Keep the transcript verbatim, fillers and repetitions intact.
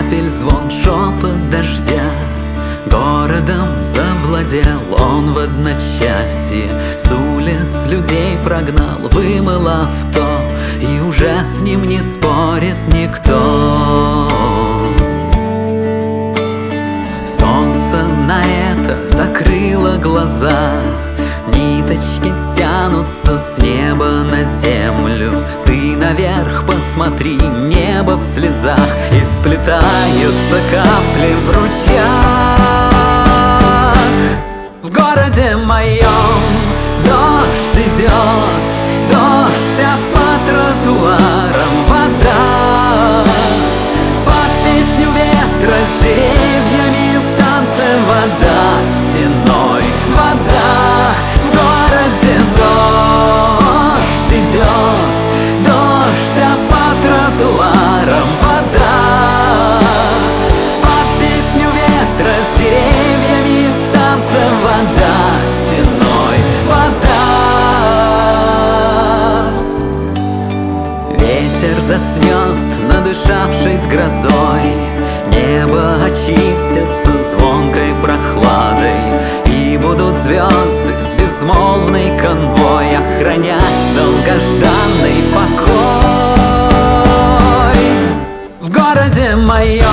капель звон, шепот дождя. Городом завладел он в одночасье, с улиц людей прогнал, вымыл авто, и уже с ним не спорит никто. Солнце на это закрыло глаза, ниточки тянутся с неба на землю. Ты наверх посмотри, небо в слезах, и сплетаются капли в ручьях. В городе моем дождь идет, дождь, а по тротуарам вода. Под песню ветра с деревьями в танце вода стеной, вода. В городе дождь идет, дождь, а по тротуарам вода. Под песню ветра с деревьями в танце вода стеной, вода. Ветер заснет, надышавшись грозой, небо очистится звонкой прохладой, и будут звезды безмолвный конвой охранять долгожданный покой. В городе моем